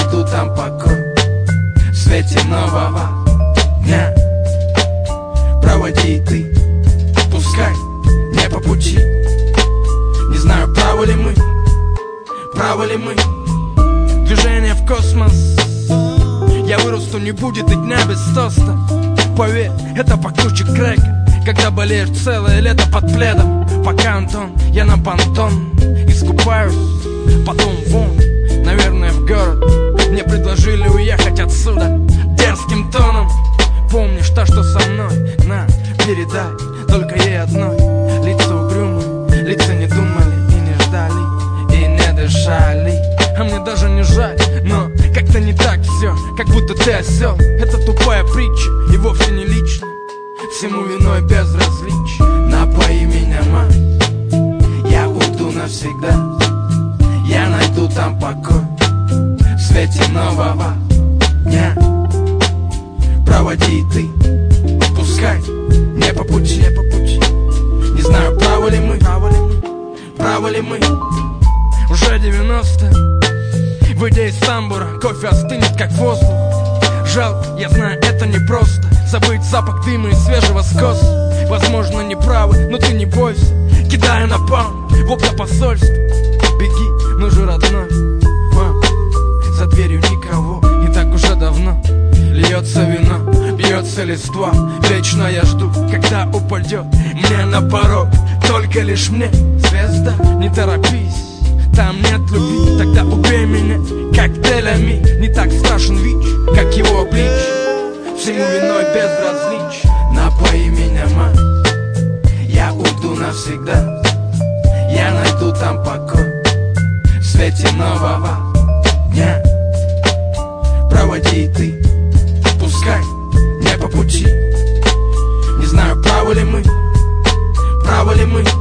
найду там покой в свете нового дня. Проводи и ты, пускай не по пути. Не знаю, правы ли мы, правы ли мы. Движение в космос. Я вырасту, не будет и дня без тоста. Поверь, это покруче крека, когда болеешь целое лето под пледом. Пока, Антон, я на понтон искупаюсь, потом вон, наверное, в город. Мне предложили уехать отсюда дерзким тоном. Помнишь то, что со мной? На, передай, только ей одной. Лица угрюмые, лица не думали и не ждали, и не дышали. А мне даже не жаль, но как-то не так все, как будто ты осел. Это тупая притча и вовсе не лично, всему виной безразличие. Напои меня, мать, я уйду навсегда. Я найду там покой в свете нового дня. Проводи и ты, пускай не по пути, не по пути. Не знаю, правы ли мы, правы ли мы, правы ли мы. Уже 90, выйдя из тамбура, кофе остынет как воздух. Жалко, я знаю, это непросто забыть запах дыма и свежего скоса. Возможно, не правы, но ты не бойся. Кидая на пам, в окна посольств. Беги, ну же, родной. Мам, за дверью никого, не так уже давно. Льется вино, бьется листва. Вечно я жду, когда упадет мне на порог. Только лишь мне, звезда, не торопись. Там нет любви, тогда убей меня коктейлями. Не так страшен ВИЧ, как его обличье. Всему виной безразличие. Напои меня, мать, я уйду навсегда. Я найду там покой в свете нового дня. Проводи и ты, пускай не по пути. Не знаю, правы ли мы, правы ли мы.